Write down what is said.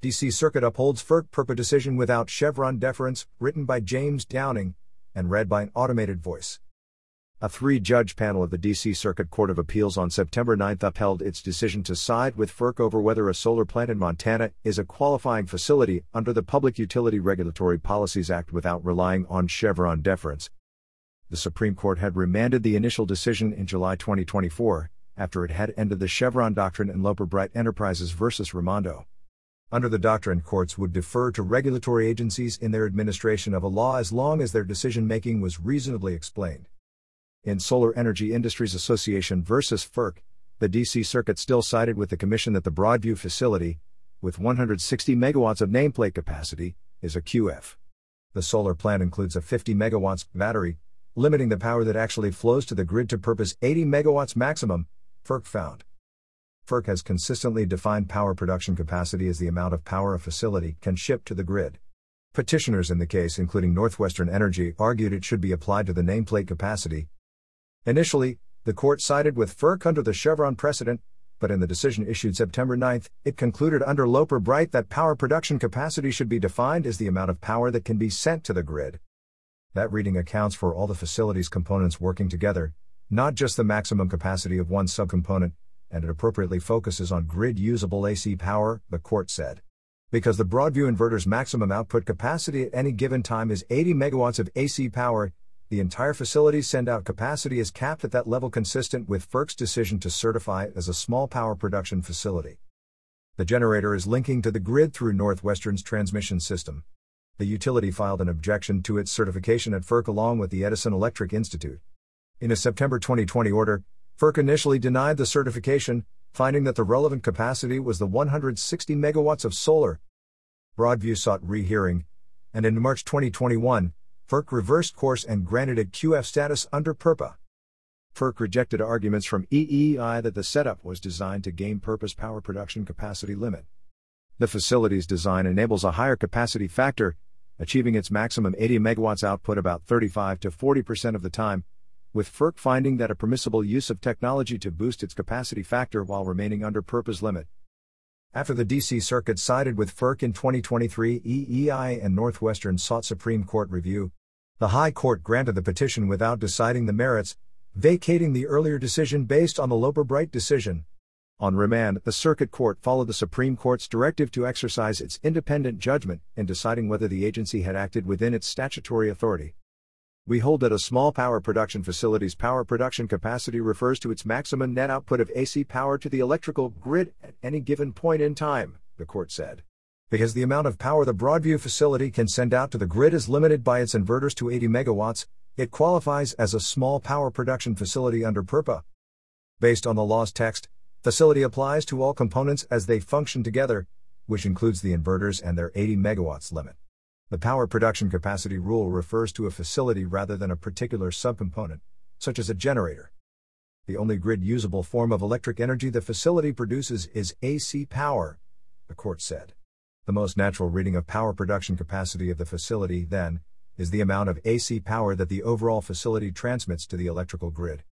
D.C. Circuit upholds FERC PURPA decision without Chevron deference, written by James Downing, and read by an automated voice. A three-judge panel of the D.C. Circuit Court of Appeals on September 9 upheld its decision to side with FERC over whether a solar plant in Montana is a qualifying facility under the Public Utility Regulatory Policies Act without relying on Chevron deference. The Supreme Court had remanded the initial decision in July 2024, after it had ended the Chevron doctrine in Loper Bright Enterprises v. Raimondo. Under the doctrine, courts would defer to regulatory agencies in their administration of a law as long as their decision-making was reasonably explained. In Solar Energy Industries Association v. FERC, the D.C. Circuit still sided with the Commission that the Broadview facility, with 160 megawatts of nameplate capacity, is a QF. The solar plant includes a 50 megawatts battery, limiting the power that actually flows to the grid to purpose 80 megawatts maximum, FERC found. FERC has consistently defined power production capacity as the amount of power a facility can ship to the grid. Petitioners in the case, including Northwestern Energy, argued it should be applied to the nameplate capacity. Initially, the court sided with FERC under the Chevron precedent, but in the decision issued September 9, it concluded under Loper Bright that power production capacity should be defined as the amount of power that can be sent to the grid. That reading accounts for all the facility's components working together, not just the maximum capacity of one subcomponent, and it appropriately focuses on grid-usable AC power, the court said. Because the Broadview inverter's maximum output capacity at any given time is 80 megawatts of AC power, the entire facility's send-out capacity is capped at that level, consistent with FERC's decision to certify it as a small power production facility. The generator is linking to the grid through Northwestern's transmission system. The utility filed an objection to its certification at FERC along with the Edison Electric Institute. In a September 2020 order, FERC initially denied the certification, finding that the relevant capacity was the 160 megawatts of solar. Broadview sought rehearing, and in March 2021, FERC reversed course and granted it QF status under PURPA. FERC rejected arguments from EEI that the setup was designed to game purpose power production capacity limit. The facility's design enables a higher capacity factor, achieving its maximum 80 megawatts output about 35 to 40% of the time, with FERC finding that a permissible use of technology to boost its capacity factor while remaining under PURPA's limit. After the D.C. Circuit sided with FERC in 2023, EEI and Northwestern sought Supreme Court review. The High Court granted the petition without deciding the merits, vacating the earlier decision based on the Loper Bright decision. On remand, the Circuit Court followed the Supreme Court's directive to exercise its independent judgment in deciding whether the agency had acted within its statutory authority. We hold that a small power production facility's power production capacity refers to its maximum net output of AC power to the electrical grid at any given point in time, the court said. Because the amount of power the Broadview facility can send out to the grid is limited by its inverters to 80 megawatts, it qualifies as a small power production facility under PURPA. Based on the law's text, facility applies to all components as they function together, which includes the inverters and their 80 megawatts limit. The power production capacity rule refers to a facility rather than a particular subcomponent, such as a generator. The only grid-usable form of electric energy the facility produces is AC power, the court said. The most natural reading of power production capacity of the facility, then, is the amount of AC power that the overall facility transmits to the electrical grid.